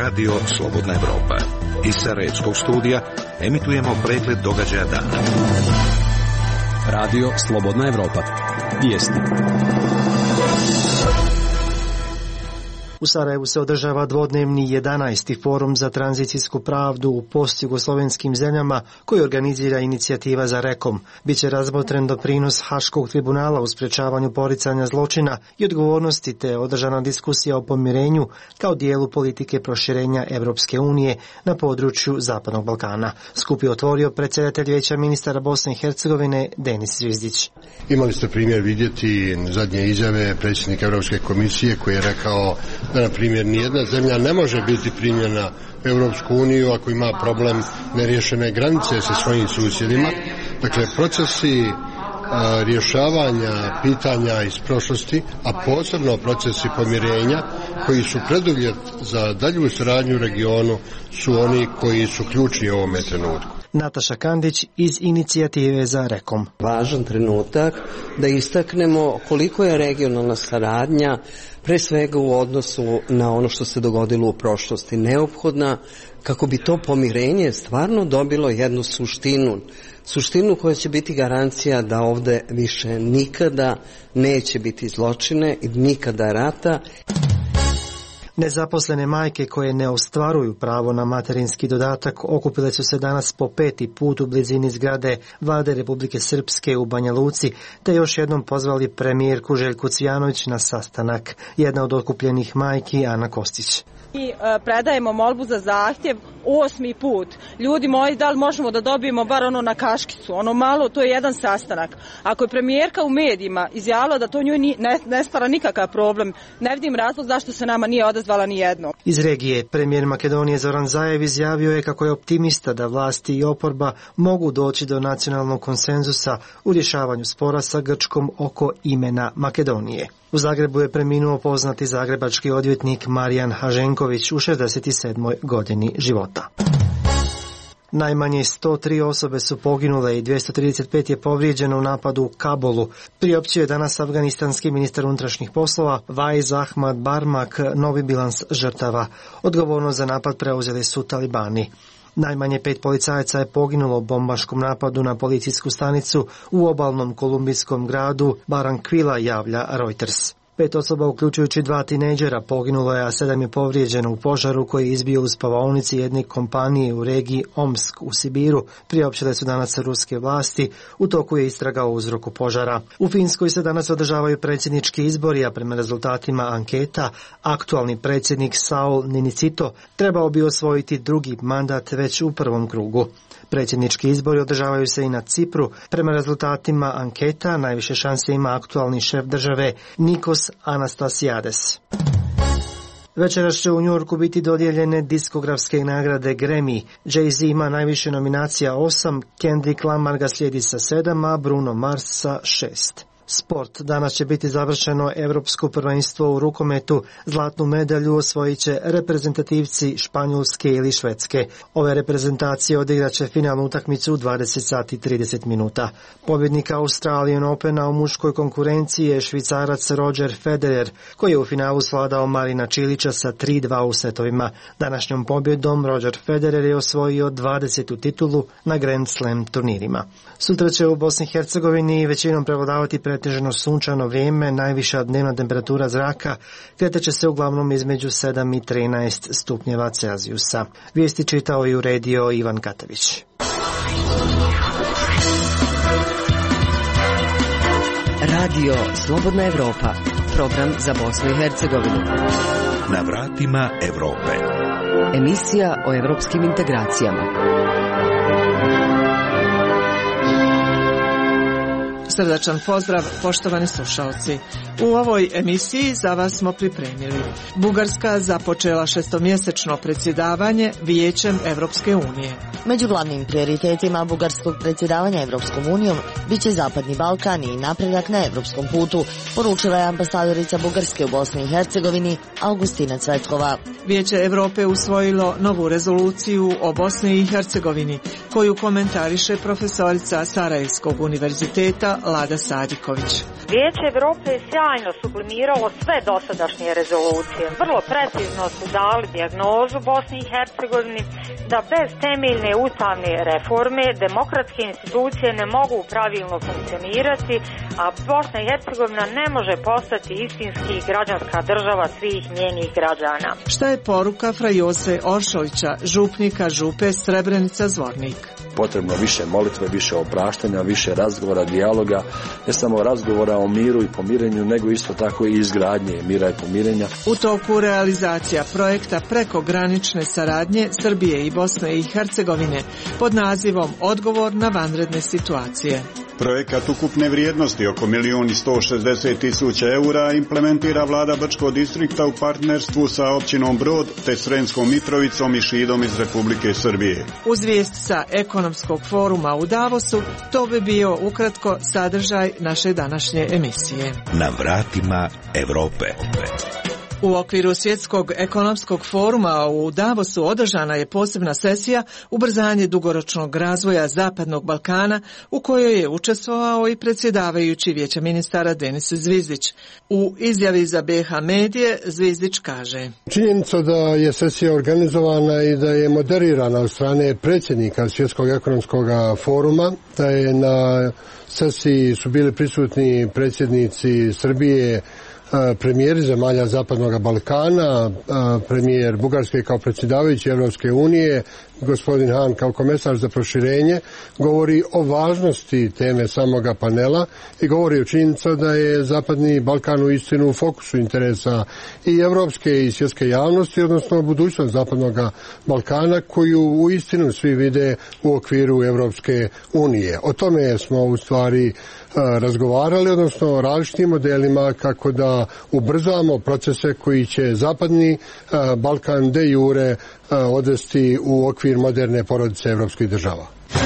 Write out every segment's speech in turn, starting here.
Radio Slobodna Evropa. Iz Sarajevskog studija emitujemo pregled događaja dana. Radio Slobodna Evropa. Vijesti. U Sarajevu se održava dvodnevni 11. forum za tranzicijsku pravdu u postjugoslovenskim zemljama koji organizira inicijativa za Rekom. Biće razmotren doprinos Haškog tribunala u sprečavanju poricanja zločina i odgovornosti te održana diskusija o pomirenju kao dijelu politike proširenja Evropske unije na području Zapadnog Balkana. Skup je otvorio predsjedatelj Vijeća ministara Bosne i Hercegovine Denis Zvizdić. Imali ste primjer vidjeti zadnje izjave predsjednika Europske komisije koji je rekao da, na primjer, nijedna zemlja ne može biti primljena u Europsku uniju ako ima problem neriješene granice sa svojim susjedima. Dakle, procesi rješavanja pitanja iz prošlosti, a posebno procesi pomirenja koji su preduvjet za dalju suradnju u regionu su oni koji su ključni u ovome trenutku. Nataša Kandić iz inicijative za Rekom. Važan trenutak da istaknemo koliko je regionalna saradnja pre svega u odnosu na ono što se dogodilo u prošlosti neophodna kako bi to pomirenje stvarno dobilo jednu suštinu koja će biti garancija da ovde više nikada neće biti zločine i nikada rata. Nezaposlene majke koje ne ostvaruju pravo na materinski dodatak okupile su se danas po 5. put u blizini zgrade Vlade Republike Srpske u Banja Luci, te još jednom pozvali premijerku Željku Cvijanović na sastanak. Jedna od okupljenih majki, Ana Kostić. I predajemo molbu za zahtjev 8. put. Ljudi moji, da li možemo da dobijemo bar ono na kaškicu, ono malo, to je jedan sastanak. Ako je premijerka u medijima izjavila da to njoj ne stvara nikakav problem, ne vidim razlog zašto se nama nije odazvala ni jedno. Iz regije premijer Makedonije Zoran Zaev izjavio je kako je optimista da vlasti i oporba mogu doći do nacionalnog konsenzusa u rješavanju spora sa Grčkom oko imena Makedonije. U Zagrebu je preminuo poznati zagrebački odvjetnik Marijan Haženković u 67. godini života. Najmanje 103 osobe su poginule i 235 je povrijeđeno u napadu u Kabulu. Priopćio je danas afganistanski ministar unutrašnjih poslova Vaiz Ahmad Barmak novi bilans žrtava. Odgovornost za napad preuzeli su talibani. Najmanje 5 policajaca je poginulo u bombaškom napadu na policijsku stanicu u obalnom kolumbijskom gradu Barranquilla, javlja Reuters. 5 osoba, uključujući 2 tinejdžera, poginulo je, a 7 je povrijeđeno u požaru koji je izbio u spavaonici jedne kompanije u regiji Omsk u Sibiru, priopćile su danas ruske vlasti. U toku je istraga o uzroku požara. U Finskoj se danas održavaju predsjednički izbori, a prema rezultatima anketa aktualni predsjednik Saul Ninicito trebao bi osvojiti drugi mandat već u prvom krugu. Predsjednički izbori održavaju se i na Cipru. Prema rezultatima anketa najviše šanse ima aktualni šef države Nikos Anastasiades. Večeras će u Njujorku biti dodijeljene diskografske nagrade Grammy. Jay-Z ima najviše nominacija 8, Kendrick Lamar ga slijedi sa 7, a Bruno Mars sa 6. Sport. Danas će biti završeno Europsko prvenstvo u rukometu. Zlatnu medalju osvojit će reprezentativci Španjolske ili Švedske. Ove reprezentacije odigrat će finalnu utakmicu u 20 sati i 30 minuta. Pobjednik Australian Opena u muškoj konkurenciji je Švicarac Roger Federer, koji je u finalu svladao Marina Čilića sa 3-2 u setovima. Današnjom pobjedom Roger Federer je osvojio 20. titulu na Grand Slam turnirima. Sutra će u Bosni i Hercegovini većinom prevladavati pretežno sunčano vrijeme, najviša dnevna temperatura zraka kretat će se uglavnom između 7 i 13 stupnjeva Celzijusa. Vijesti čitao i uredio Ivan Katavić. Radio Slobodna Evropa, program za Bosnu i Hercegovinu. Na vratima Evrope. Emisija o evropskim integracijama. Srdačan pozdrav, poštovani slušalci. U ovoj emisiji za vas smo pripremili: Bugarska započela 6-mjesečno predsjedavanje Vijećem Evropske unije. Među glavnim prioritetima bugarskog predsjedavanja Evropskom unijom bit će Zapadni Balkan i napredak na evropskom putu, poručila je ambasadorica Bugarske u Bosni i Hercegovini Augustina Cvetkova. Vijeće Evrope usvojilo novu rezoluciju o Bosni i Hercegovini, koju komentariše profesorica Sarajevskog univerziteta Lada Sadiković. Vijeće Evrope je sjajno sublimiralo sve dosadašnje rezolucije. Vrlo precizno su dali dijagnozu Bosni i Hercegovini da bez temeljne ustavne reforme demokratske institucije ne mogu pravilno funkcionirati, a Bosna i Hercegovina ne može postati istinski građanska država svih njenih građana. Šta je poruka fra Jose Oršovića, župnika župe Srebrenica Zvornik? Potrebno više molitve, više opraštanja, više razgovora, dijaloga, ne samo razgovora o miru i pomirenju, nego isto tako i izgradnje mira i pomirenja. U toku realizacija projekta prekogranične saradnje Srbije i Bosne i Hercegovine pod nazivom Odgovor na vanredne situacije. Projekat ukupne vrijednosti oko 1.160.000 eura implementira vlada Brčkog distrikta u partnerstvu sa općinom Brod te Sremskom Mitrovicom i Šidom iz Republike Srbije. Uz vijest sa ekonomskog foruma u Davosu, to bi bio ukratko sadržaj naše današnje emisije. Na vratima Evrope. U okviru Svjetskog ekonomskog foruma u Davosu održana je posebna sesija Ubrzanje dugoročnog razvoja Zapadnog Balkana u kojoj je učestvovao i predsjedavajući Vijeća ministara Denis Zvizdić. U izjavi za BH Medije Zvizdić kaže: Činjenica da je sesija organizovana i da je moderirana od strane predsjednika Svjetskog ekonomskog foruma, da je na sesiji su bili prisutni predsjednici Srbije, premijeri zemalja Zapadnog Balkana, premijer Bugarske kao predsjedavajući Evropske unije, gospodin Han kao komesar za proširenje, govori o važnosti teme samoga panela i govori o činjenica da je Zapadni Balkan u istinu u fokusu interesa i evropske i svjetske javnosti, odnosno budućnost Zapadnog Balkana koju u istinu svi vide u okviru Evropske unije. O tome smo u stvari razgovarali, odnosno o različitim modelima kako da ubrzamo procese koji će Zapadni Balkan de jure odvesti u okvir moderne porodice evropskih država.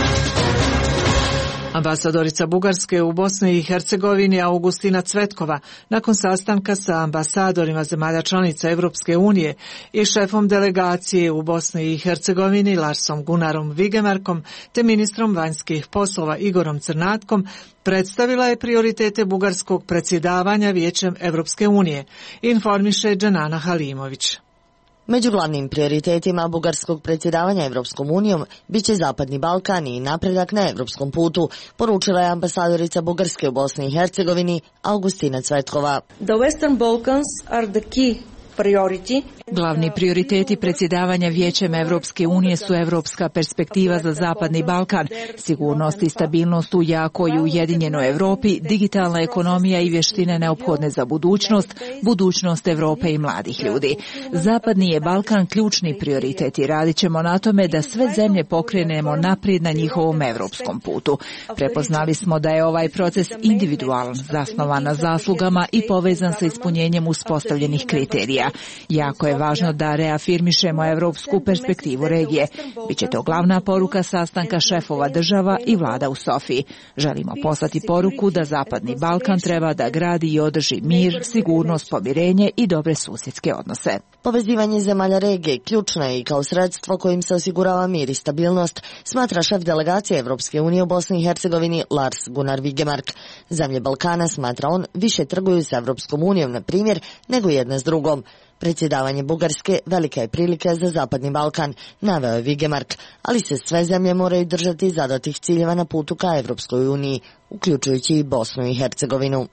Ambasadorica Bugarske u Bosni i Hercegovini Augustina Cvetkova nakon sastanka sa ambasadorima zemalja članica Evropske unije i šefom delegacije u Bosni i Hercegovini Larsom Gunarom Vigemarkom te ministrom vanjskih poslova Igorom Crnatkom predstavila je prioritete bugarskog predsjedavanja Vijećem Evropske unije, informiše Dženana Halimović. Među glavnim prioritetima bugarskog predsjedavanja Evropskom unijom biće Zapadni Balkan i napredak na evropskom putu, poručila je ambasadorica Bugarske u Bosni i Hercegovini Augustina Cvetkova. The Western Balkans are the key priority. Glavni prioriteti predsjedavanja Vijećem Evropske unije su evropska perspektiva za Zapadni Balkan, sigurnost i stabilnost u jakoj i ujedinjenoj Europi, digitalna ekonomija i vještine neophodne za budućnost Europe i mladih ljudi. Zapadni je Balkan ključni prioritet i radit ćemo na tome da sve zemlje pokrenemo naprijed na njihovom evropskom putu. Prepoznali smo da je ovaj proces individualan, zasnovan na zaslugama i povezan sa ispunjenjem uspostavljenih kriterija. Jako je važno da reafirmišemo evropsku perspektivu regije. Biće to glavna poruka sastanka šefova država i vlada u Sofiji. Želimo poslati poruku da Zapadni Balkan treba da gradi i održi mir, sigurnost, pomirenje i dobre susjedske odnose. Povezivanje zemalja regije ključno je i kao sredstvo kojim se osigurava mir i stabilnost, smatra šef delegacije Evropske unije u Bosni i Hercegovini Lars Gunnar Vigemark. Zemlje Balkana, smatra on, više trguju sa Evropskom unijom, na primjer, nego jedna s drugom. Predsjedavanje Bugarske velika je prilika za Zapadni Balkan, naveo je Vigemark, ali se sve zemlje moraju držati zadatih ciljeva na putu ka Evropskoj uniji, uključujući i Bosnu i Hercegovinu.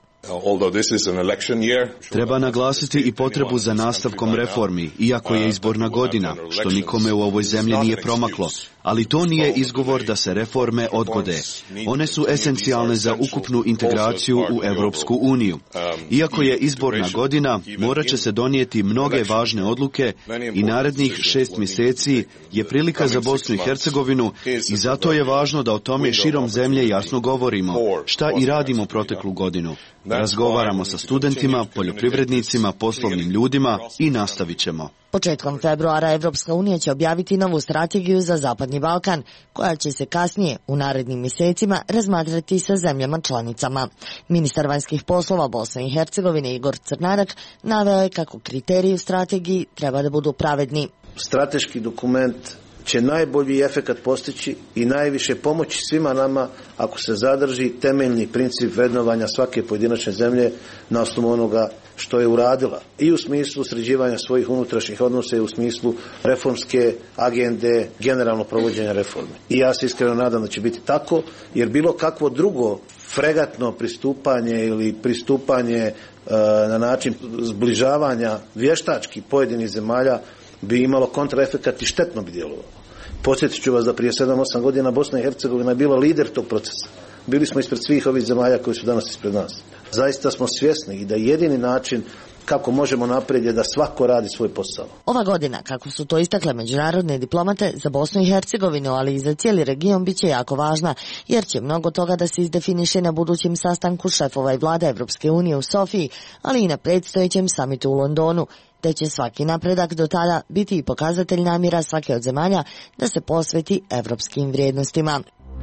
Treba naglasiti i potrebu za nastavkom reformi, iako je izborna godina, što nikome u ovoj zemlji nije promaklo. Ali to nije izgovor da se reforme odgode. One su esencijalne za ukupnu integraciju u Evropsku uniju. Iako je izborna godina, morat će se donijeti mnoge važne odluke i narednih 6 mjeseci je prilika za Bosnu i Hercegovinu i zato je važno da o tome širom zemlje jasno govorimo, šta i radimo proteklu godinu. Razgovaramo sa studentima, poljoprivrednicima, poslovnim ljudima i nastavit ćemo. Početkom februara Evropska unija će objaviti novu strategiju za Zapadni Balkan, koja će se kasnije u narednim mjesecima razmatrati sa zemljama članicama. Ministar vanjskih poslova Bosne i Hercegovine Igor Crnarak naveo je kako kriteriji u strategiji treba da budu pravedni. Strateški dokument će najbolji efekat postići i najviše pomoći svima nama ako se zadrži temeljni princip vrednovanja svake pojedinačne zemlje na osnovu onoga što je uradila i u smislu sređivanja svojih unutrašnjih odnosa i u smislu reformske agende, generalno provođenja reforme. I ja se iskreno nadam da će biti tako, jer bilo kakvo drugo fregatno pristupanje ili pristupanje na način zbližavanja vještački pojedinih zemalja bi imalo kontraefekat i štetno bi djelovalo. Podsjetit ću vas da prije 7-8 godina Bosna i Hercegovina je bila lider tog procesa. Bili smo ispred svih ovih zemalja koji su danas ispred nas. Zaista smo svjesni i da jedini način kako možemo naprijed je da svako radi svoj posao. Ova godina, kako su to istakle međunarodne diplomate, za Bosnu i Hercegovinu, ali i za cijeli region biće jako važna, jer će mnogo toga da se izdefiniše na budućem sastanku šefova i vlada Evropske unije u Sofiji, ali i na predstojećem samitu u Londonu, te će svaki napredak do tada biti i pokazatelj namjera svake od zemalja da se posveti evropskim vrijednostima.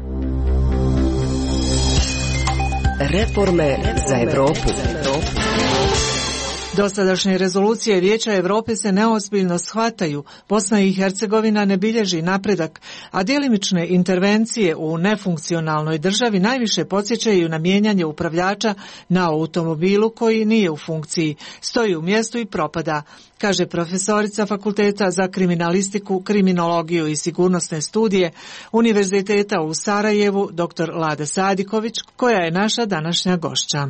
Reforme za Evropu. Dosadašnje rezolucije Vijeća Europe se neozbiljno shvataju. Bosna i Hercegovina ne bilježi napredak, a djelimične intervencije u nefunkcionalnoj državi najviše podsjećaju na mijenjanje upravljača na automobilu koji nije u funkciji, stoji u mjestu i propada, kaže profesorica Fakulteta za kriminalistiku, kriminologiju i sigurnosne studije Univerziteta u Sarajevu, dr. Lada Sadiković, koja je naša današnja gošća.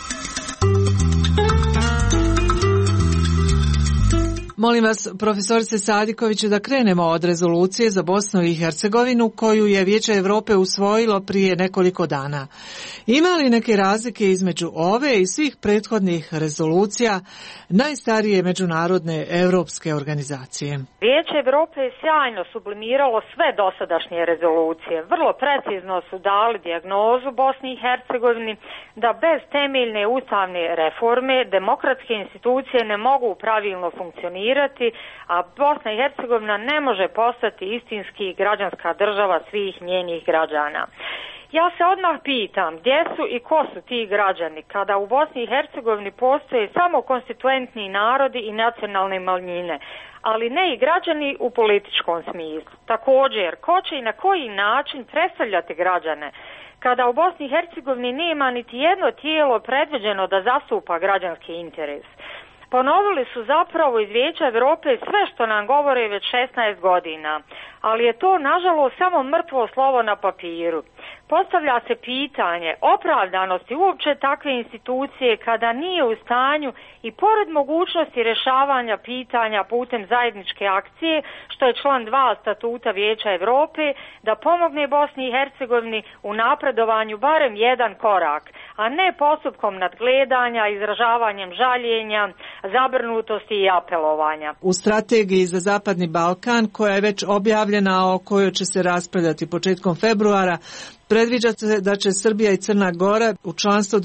Molim vas, profesorice Sadiković, da krenemo od rezolucije za Bosnu i Hercegovinu koju je Vijeće Europe usvojilo prije nekoliko dana. Ima li neke razlike između ove i svih prethodnih rezolucija najstarije međunarodne europske organizacije? Vijeće Europe je sjajno sublimiralo sve dosadašnje rezolucije. Vrlo precizno su dali dijagnozu Bosni i Hercegovini da bez temeljne ustavne reforme demokratske institucije ne mogu pravilno funkcionirati, a Bosna i Hercegovina ne može postati istinski građanska država svih njenih građana. Ja se odmah pitam gdje su i ko su ti građani kada u Bosni i Hercegovini postoje samo konstituentni narodi i nacionalne manjine, ali ne i građani u političkom smislu. Također, ko će i na koji način predstavljati građane kada u Bosni i Hercegovini nema niti jedno tijelo predviđeno da zastupa građanski interes? Ponovili su zapravo iz Vijeća Europe sve što nam govore već 16 godina, ali je to nažalost samo mrtvo slovo na papiru. Postavlja se pitanje opravdanosti uopće takve institucije kada nije u stanju i pored mogućnosti rješavanja pitanja putem zajedničke akcije, što je član 2 statuta Vijeća Europe, da pomogne Bosni i Hercegovini u napredovanju barem jedan korak, a ne postupkom nadgledanja, izražavanjem žaljenja, zabrinutosti i apelovanja. U strategiji za Zapadni Balkan, koja je već objavljena, o kojoj će se raspravljati početkom februara, predviđa se da će Srbija i Crna Gora u članstvo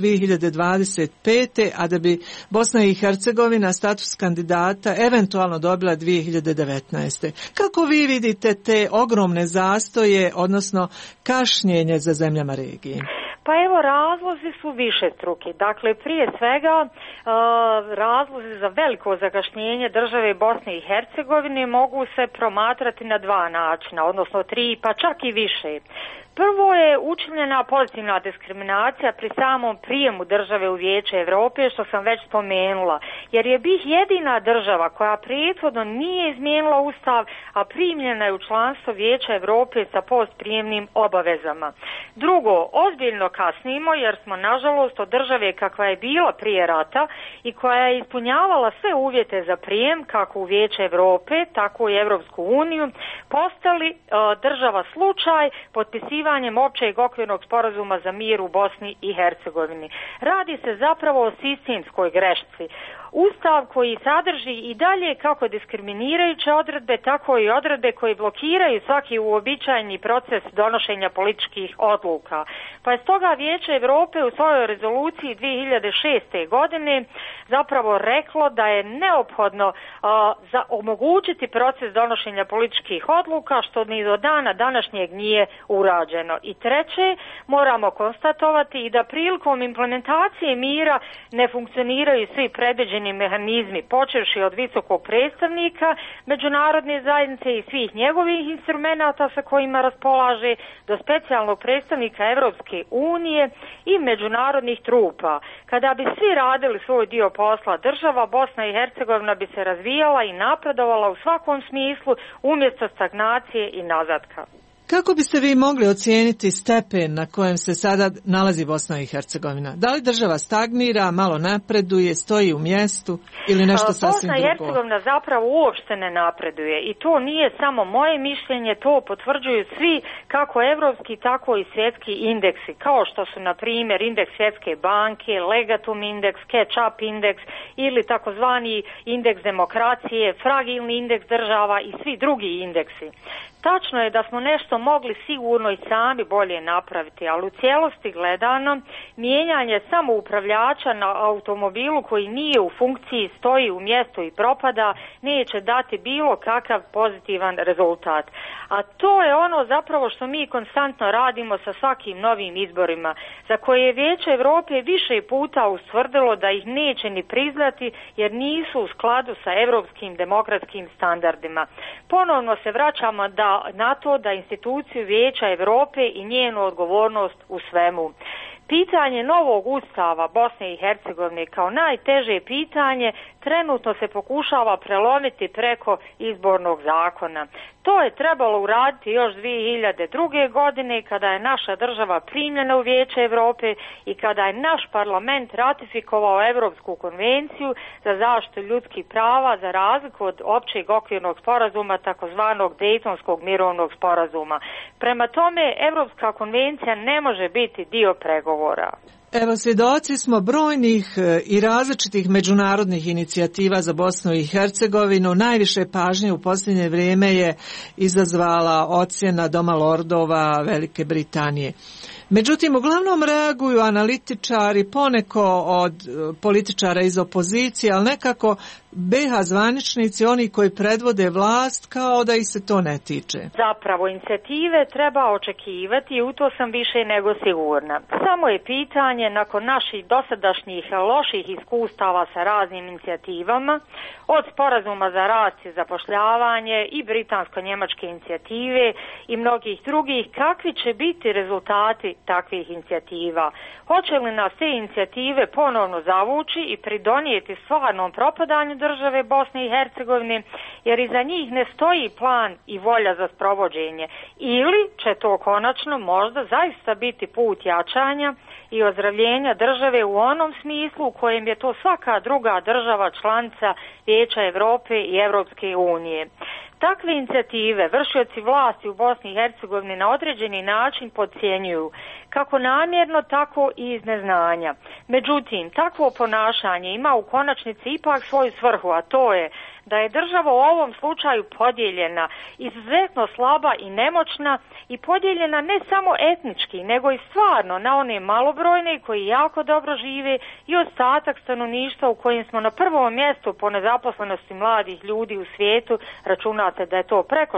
2025. a da bi Bosna i Hercegovina status kandidata eventualno dobila 2019. Kako vi vidite te ogromne zastoje, odnosno kašnjenje za zemljama regije? Pa evo, razlozi su višestruki. Dakle, prije svega razlozi za veliko zakašnjenje države Bosne i Hercegovine mogu se promatrati na dva načina, odnosno 3, pa čak i više. Prvo je učinjena pozitivna diskriminacija pri samom prijemu države u Vijeće Europe, što sam već spomenula, jer je BiH jedina država koja prethodno nije izmijenila ustav, a primljena je u članstvo Vijeća Europe sa postprijemnim obavezama. Drugo, ozbiljno kasnimo jer smo nažalost od države kakva je bila prije rata i koja je ispunjavala sve uvjete za prijem kako u Vijeće Europe, tako i Evropsku uniju, postali država slučaj potpisivanjem općeg okvirnog sporazuma za mir u Bosni i Hercegovini. Radi se zapravo o sistemskoj grešci. Ustav koji sadrži i dalje kako diskriminirajuće odredbe, tako i odredbe koje blokiraju svaki uobičajeni proces donošenja političkih odluka. Pa je stoga Vijeće Europe u svojoj rezoluciji 2006. godine zapravo reklo da je neophodno omogućiti proces donošenja političkih odluka, što ni do dana današnjeg nije urađeno. I treće, moramo konstatovati i da prilikom implementacije mira ne funkcioniraju svi predviđeni razvojni mehanizmi, počevši od visokog predstavnika međunarodne zajednice i svih njegovih instrumenata sa kojima raspolaže, do specijalnog predstavnika Evropske unije i međunarodnih trupa. Kada bi svi radili svoj dio posla, država Bosna i Hercegovina bi se razvijala i napredovala u svakom smislu umjesto stagnacije i nazadka. Kako biste vi mogli ocijeniti stepen na kojem se sada nalazi Bosna i Hercegovina? Da li država stagnira, malo napreduje, stoji u mjestu ili nešto sasvim drugo? Bosna i Hercegovina zapravo uopšte ne napreduje i to nije samo moje mišljenje, to potvrđuju svi kako evropski tako i svjetski indeksi, kao što su na primjer indeks Svjetske banke, Legatum indeks, Catch-up indeks ili takozvani indeks demokracije, fragilni indeks država i svi drugi indeksi. Tačno je da smo nešto mogli sigurno i sami bolje napraviti, ali u cijelosti gledano mijenjanje samoupravljača na automobilu koji nije u funkciji, stoji u mjestu i propada, neće dati bilo kakav pozitivan rezultat. A to je ono zapravo što mi konstantno radimo sa svakim novim izborima, za koje je Vijeće Europe više puta ustvrdilo da ih neće ni priznati jer nisu u skladu sa europskim demokratskim standardima. Ponovno se vraćamo na to da instituciju Vijeća Europe i njenu odgovornost u svemu. Pitanje novog ustava Bosne i Hercegovine kao najteže pitanje trenutno se pokušava prelomiti preko izbornog zakona. To je trebalo uraditi još 2002. godine kada je naša država primljena u Vijeće Europe i kada je naš parlament ratifikovao Europsku konvenciju za zaštitu ljudskih prava za razliku od općeg okvirnog sporazuma takozvanog Dejtonskog mirovnog sporazuma. Prema tome, Europska konvencija ne može biti dio pregovora. Evo, svjedoci smo brojnih i različitih međunarodnih inicijativa za Bosnu i Hercegovinu. Najviše pažnje u posljednje vrijeme je izazvala ocjena Doma lordova Velike Britanije. Međutim, uglavnom reaguju analitičari, poneko od političara iz opozicije, ali nekako BiH zvaničnici, oni koji predvode vlast, kao da ih se to ne tiče. Zapravo, inicijative treba očekivati i u to sam više nego sigurna. Samo je pitanje, nakon naših dosadašnjih loših iskustava sa raznim inicijativama, od sporazuma za rast i zapošljavanje i britansko-njemačke inicijative i mnogih drugih, kakvi će biti rezultati takvih inicijativa? Hoće li nas te inicijative ponovno zavući i pridonijeti stvarnom propadanju države Bosne i Hercegovine, jer iza njih ne stoji plan i volja za sprovođenje, ili će to konačno možda zaista biti put jačanja i ozdravljenja države u onom smislu u kojem je to svaka druga država članica Vijeća Europe i Europske unije. Takve inicijative vršioci vlasti u Bosni i Hercegovini na određeni način podcjenjuju, kako namjerno, tako i iz neznanja. Međutim, takvo ponašanje ima u konačnici ipak svoju svrhu, a to je da je država u ovom slučaju podijeljena, izuzetno slaba i nemoćna i podijeljena ne samo etnički, nego i stvarno na one malobrojne koji jako dobro žive i ostatak stanovništva u kojem smo na prvom mjestu po nezaposlenosti mladih ljudi u svijetu, računate da je to preko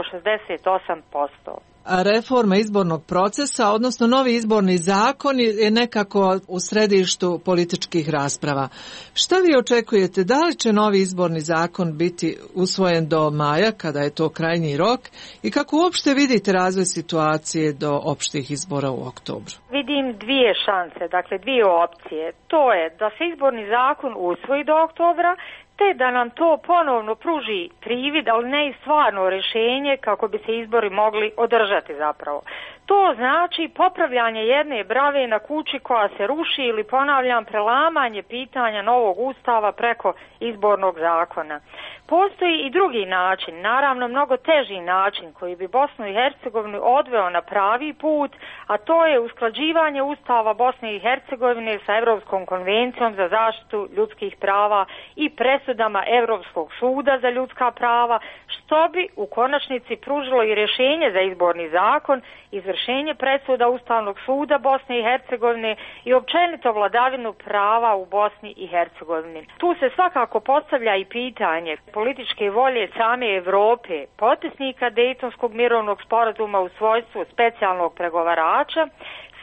68%. A reforma izbornog procesa, odnosno novi izborni zakon je nekako u središtu političkih rasprava. Šta vi očekujete? Da li će novi izborni zakon biti usvojen do maja, kada je to krajnji rok? I kako uopšte vidite razvoj situacije do opštih izbora u oktobru? Vidim dvije šanse, dakle dvije opcije. To je da se izborni zakon usvoji do oktobra, te da nam to ponovno pruži privid, ali ne i stvarno rješenje kako bi se izbori mogli održati zapravo. To znači popravljanje jedne brave na kući koja se ruši ili, ponavljam, prelamanje pitanja novog ustava preko izbornog zakona. Postoji i drugi način, naravno mnogo teži način koji bi Bosnu i Hercegovinu odveo na pravi put, a to je usklađivanje ustava Bosne i Hercegovine sa Europskom konvencijom za zaštitu ljudskih prava i presudama Europskog suda za ljudska prava, što bi u konačnici pružilo i rješenje za izborni zakon, izvršenje presuda Ustavnog suda Bosne i Hercegovine i općenito vladavinu prava u Bosni i Hercegovini. Tu se svakako postavlja i pitanje političke volje same Europe, potpisnika Dejtonskog mirovnog sporazuma u svojstvu specijalnog pregovarača,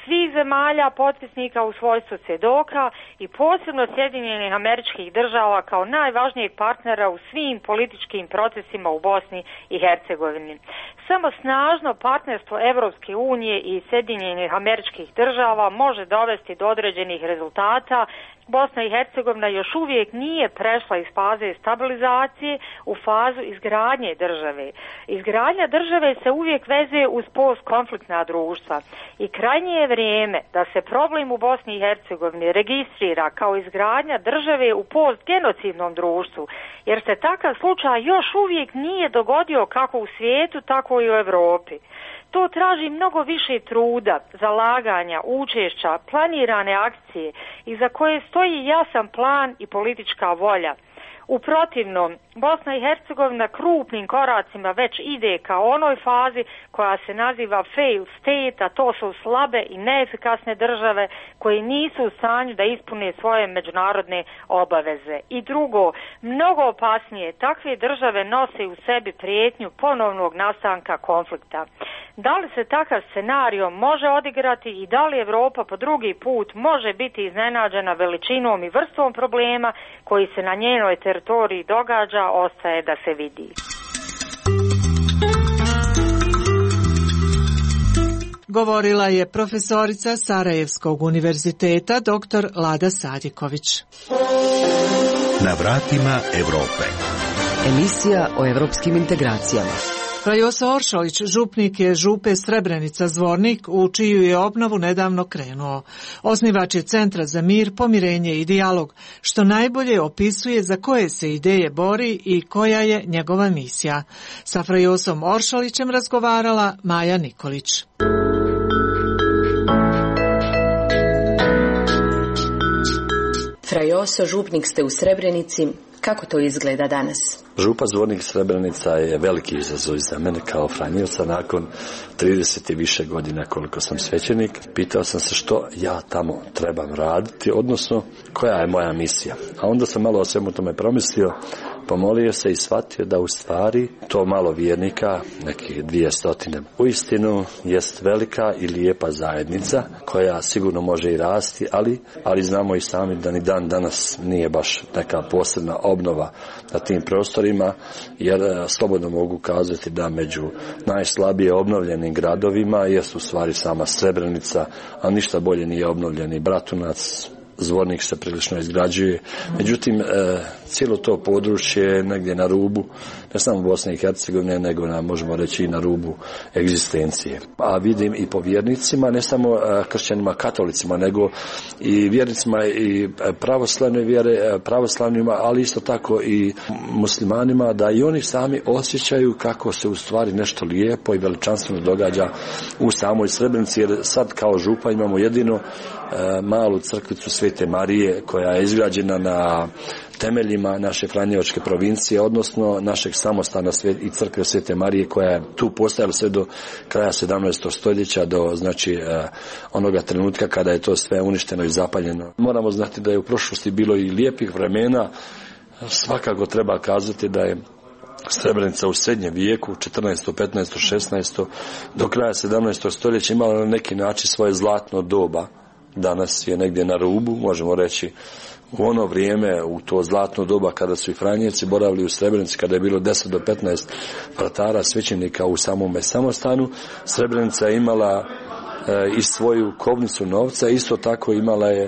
svih zemalja potpisnika u svojstvu svjedoka i posebno Sjedinjenih Američkih Država kao najvažnijeg partnera u svim političkim procesima u Bosni i Hercegovini. Samo snažno partnerstvo Evropske unije i Sjedinjenih Američkih Država može dovesti do određenih rezultata. Bosna i Hercegovina još uvijek nije prešla iz faze stabilizacije u fazu izgradnje države. Izgradnja države se uvijek vezuje uz postkonfliktna društva i krajnje je vrijeme da se problem u Bosni i Hercegovini registrira kao izgradnja države u postgenocidnom društvu, jer se takav slučaj još uvijek nije dogodio kako u svijetu, tako i u Europi. To traži mnogo više truda, zalaganja, učešća, planirane akcije iza koje stoji jasan plan i politička volja. U protivnom, Bosna i Hercegovina krupnim koracima već ide ka onoj fazi koja se naziva failed state, a to su slabe i neefikasne države koje nisu u stanju da ispune svoje međunarodne obaveze. I drugo, mnogo opasnije, takve države nose u sebi prijetnju ponovnog nastanka konflikta. Da li se takav scenario može odigrati i da li Europa po drugi put može biti iznenađena veličinom i vrstom problema koji se na njenoj teritoriji događa, ostaje da se vidi. Govorila je profesorica Sarajevskog univerziteta dr. Lada Sadiković. Na vratima Europe. Emisija o europskim integracijama. Frajoso Oršolić, župnik je župe Srebrenica Zvornik, u čiju je obnovu nedavno krenuo. Osnivač je Centra za mir, pomirenje i dijalog, što najbolje opisuje za koje se ideje bori i koja je njegova misija. Sa Frajosom Oršolićem razgovarala Maja Nikolić. Frajoso, župnik ste u Srebrenici. Kako to izgleda danas? Župa Zvornik Srebrenica je veliki izazov za mene kao Franjevca. Nakon 30 i više godina koliko sam svećenik, pitao sam se što ja tamo trebam raditi, odnosno koja je moja misija. A onda sam malo o svemu tome promislio, pomolio se i shvatio da u stvari to malo vjernika, nekih 200, uistinu jest velika i lijepa zajednica koja sigurno može i rasti, ali znamo i sami da ni dan danas nije baš neka posebna obnova na tim prostorima, jer slobodno mogu kazati da među najslabije obnovljenim gradovima jest u stvari sama Srebrenica, a ništa bolje nije obnovljeni Bratunac. Zvornik se prilično izgrađuje. Međutim, cijelo to područje je negdje na rubu, ne samo Bosne i Hercegovine, nego možemo reći i na rubu egzistencije. A vidim i po vjernicima, ne samo kršćanima, katolicima, nego i vjernicima i pravoslavne vjere, pravoslavnima, ali isto tako i muslimanima, da i oni sami osjećaju kako se u stvari nešto lijepo i veličanstveno događa u samoj Srebrenici, jer sad kao župa imamo jedino malu crkvicu Svete Marije koja je izgrađena na temeljima naše Franjevačke provincije, odnosno našeg samostana i crkve Svete Marije koja je tu postojala sve do kraja 17. stoljeća, do onoga trenutka kada je to sve uništeno i zapaljeno. Moramo znati da je u prošlosti bilo i lijepih vremena. Svakako treba kazati da je Srebrenica u srednjem vijeku, 14., 15., 16. do kraja 17. stoljeća imala na neki način svoje zlatno doba. Danas je negdje na rubu, možemo reći, u ono vrijeme, u to zlatno doba kada su i Franjevci boravili u Srebrenici, kada je bilo 10 do 15 vratara svećenika u samome samostanu, Srebrenica je imala i svoju kovnicu novca, isto tako imala je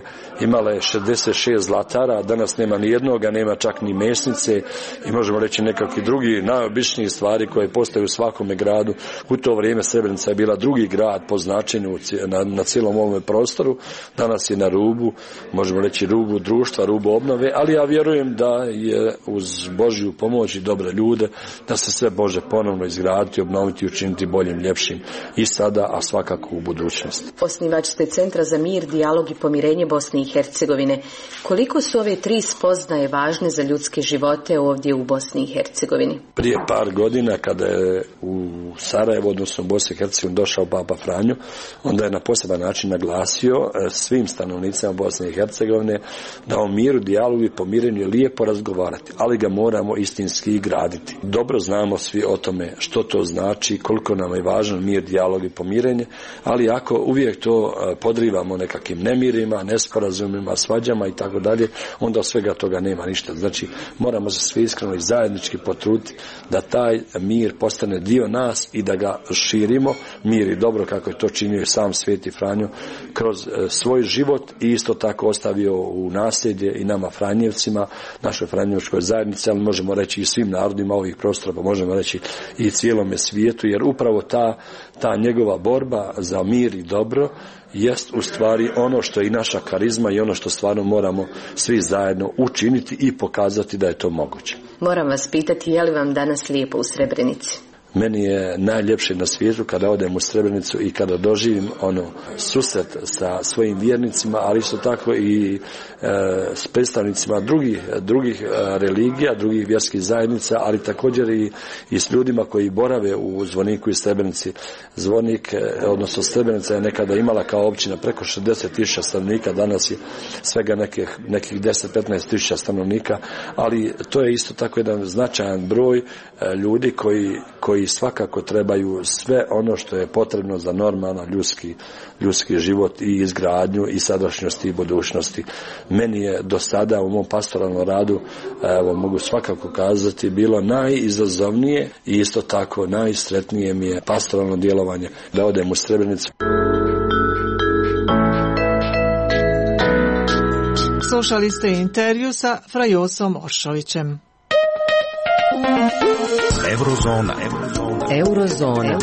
66 zlatara, danas nema ni jednoga, nema čak ni mesnice i možemo reći nekakvi drugi najobičniji stvari koje postoje u svakome gradu. U to vrijeme Srebrenica je bila drugi grad po značenju na cijelom ovom prostoru, danas je na rubu, možemo reći rubu društva, rubu obnove, ali ja vjerujem da je uz Božju pomoć i dobre ljude da se sve može ponovno izgraditi, obnoviti i učiniti boljim, ljepšim i sada, a svakako u budućnosti. Osnivač ste Centra za mir, dijalog i pomirenje Bosne i Hercegovine. Koliko su ove 3 spoznaje važne za ljudske živote ovdje u Bosni i Hercegovini? Prije par godina kada je u Sarajevo, odnosno u Bosni i Hercegovini, došao Papa Franjo, onda je na poseban način naglasio svim stanovnicima Bosne i Hercegovine da o miru, dijalogu i pomirenju je lijepo razgovarati, ali ga moramo istinski graditi. Dobro znamo svi o tome što to znači, koliko nam je važan mir, dijalog i pomirenje, ali ako uvijek to podrivamo nekakvim nemirima, nesporazumima, svađama i tako dalje, onda od svega toga nema ništa. Znači, moramo se svi iskreno i zajednički potruditi da taj mir postane dio nas i da ga širimo, mir i dobro kako je to činio i sam Sveti Franjo kroz svoj život i isto tako ostavio u nasljeđe i nama Franjevcima, našoj Franjevčkoj zajednici, ali možemo reći i svim narodima ovih prostora, pa možemo reći i cijelome svijetu, jer upravo ta njegova borba za mir i dobro jest u stvari ono što je i naša karizma i ono što stvarno moramo svi zajedno učiniti i pokazati da je to moguće. Moram vas pitati, je li vam danas lijepo u Srebrenici? Meni je najljepše na svijetu kada odem u Srebrenicu i kada doživim susret sa svojim vjernicima, ali isto tako i s predstavnicima drugih religija, drugih vjerskih zajednica, ali također i s ljudima koji borave u Zvoniku i Srebrenici. Zvonik, odnosno Srebrenica je nekada imala kao općina preko 60.000 stanovnika, danas je svega nekih 10-15.000 stanovnika, ali to je isto tako jedan značajan broj ljudi koji svakako trebaju sve ono što je potrebno za normalan ljudski život i izgradnju i sadašnjosti i budućnosti. Meni je do sada u mom pastoralnom radu, mogu svakako kazati, bilo najizazovnije i isto tako najsretnije mi je pastoralno djelovanje da odem u Srebrenicu. Slušali ste intervju sa Frajosom Oršovićem. Eurozona.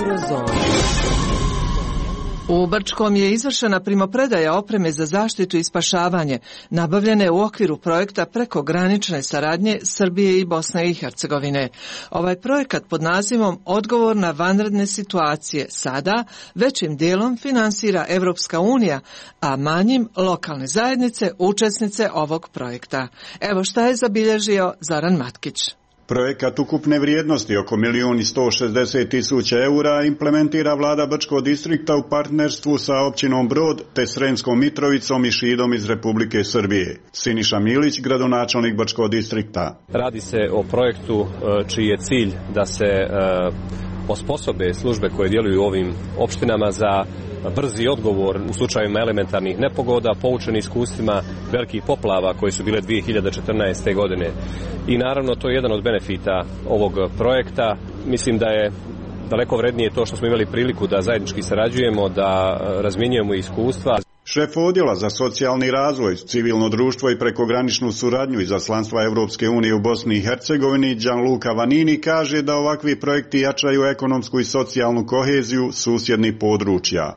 U Brčkom je izvršena primopredaja opreme za zaštitu i spašavanje, nabavljene u okviru projekta prekogranične saradnje Srbije i Bosne i Hercegovine. Ovaj projekat pod nazivom Odgovor na vanredne situacije sada većim dijelom finansira Evropska unija, a manjim lokalne zajednice, učesnice ovog projekta. Evo šta je zabilježio Zoran Matkić. Projekat ukupne vrijednosti oko 1.160.000 eura implementira vlada Brčkog distrikta u partnerstvu sa općinom Brod te Sremskom Mitrovicom i Šidom iz Republike Srbije. Siniša Milić, gradonačelnik Brčkog distrikta. Radi se o projektu čiji je cilj da se osposobe službe koje djeluju u ovim opštinama za brzi odgovor u slučajevima elementarnih nepogoda, poučeni iskustvima velikih poplava koje su bile 2014. godine. I naravno to je jedan od benefita ovog projekta. Mislim da je daleko vrednije to što smo imali priliku da zajednički sarađujemo, da razmjenjujemo iskustva. Šef odjela za socijalni razvoj, civilno društvo i prekograničnu suradnju izaslanstva Evropske unije u Bosni i Hercegovini, Gianluca Vanini, kaže da ovakvi projekti jačaju ekonomsku i socijalnu koheziju susjednih područja.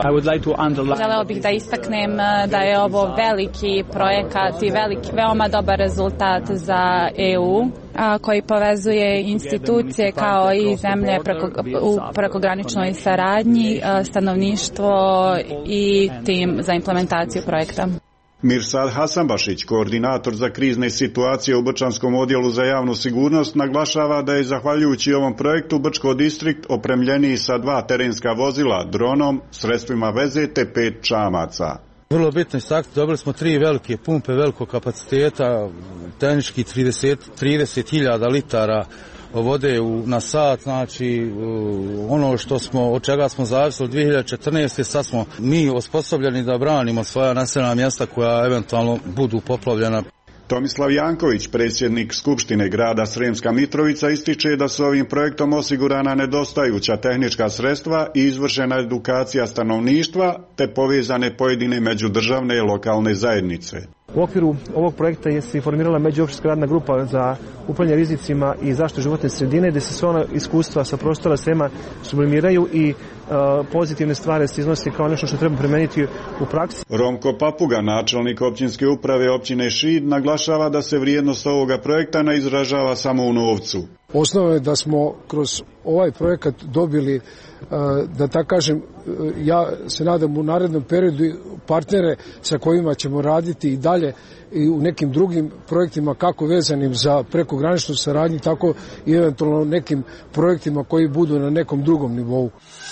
Želeo bih da istaknem da je ovo veliki projekat i veoma dobar rezultat za EU koji povezuje institucije kao i zemlje u prekograničnoj saradnji, stanovništvo i tim za implementaciju projekta. Mirsad Hasanbašić, koordinator za krizne situacije u Brčanskom odjelu za javnu sigurnost, naglašava da je zahvaljujući ovom projektu Brčko distrikt opremljeniji sa 2 terenska vozila, dronom, sredstvima veze te 5 čamaca. Vrlo bitno istaknuti, dobili smo 3 velike pumpe velikog kapaciteta, tehnički 30.000 litara vode na sat, znači ono od čega smo zavisili od 2014. sad smo mi osposobljeni da branimo svoja naseljena mjesta koja eventualno budu poplavljena. Tomislav Janković, predsjednik Skupštine grada Sremska Mitrovica, ističe da su ovim projektom osigurana nedostajuća tehnička sredstva i izvršena edukacija stanovništva te povezane pojedine međudržavne i lokalne zajednice. U okviru ovog projekta je se formirala međuopštinska radna grupa za upravljanje rizicima i zaštitu životne sredine, gdje se sva ona iskustva sa prostora Srema sublimiraju i pozitivne stvari se iznosi kao nešto što treba primeniti u praksi. Romko Papuga, načelnik općinske uprave općine Šid, naglašava da se vrijednost ovoga projekta ne izražava samo u novcu. Osnova je da smo kroz ovaj projekat dobili, da tako kažem, ja se nadam u narednom periodu partnere sa kojima ćemo raditi i dalje i u nekim drugim projektima kako vezanim za prekograničnu saradnju, tako i eventualno nekim projektima koji budu na nekom drugom nivou.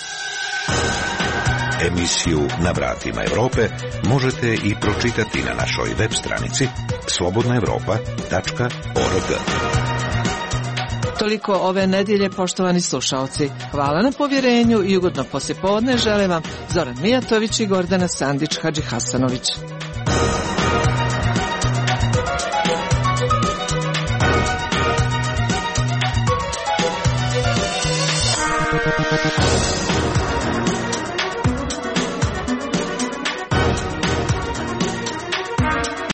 Emisiju Na vratima Europe možete i pročitati na našoj web stranici slobodnaevropa.org. Toliko ove nedjelje, poštovani slušalci. Hvala na povjerenju i ugodno poslijepodne žele vam Zoran Mijatović i Gordana Sandić Hadžihasanović.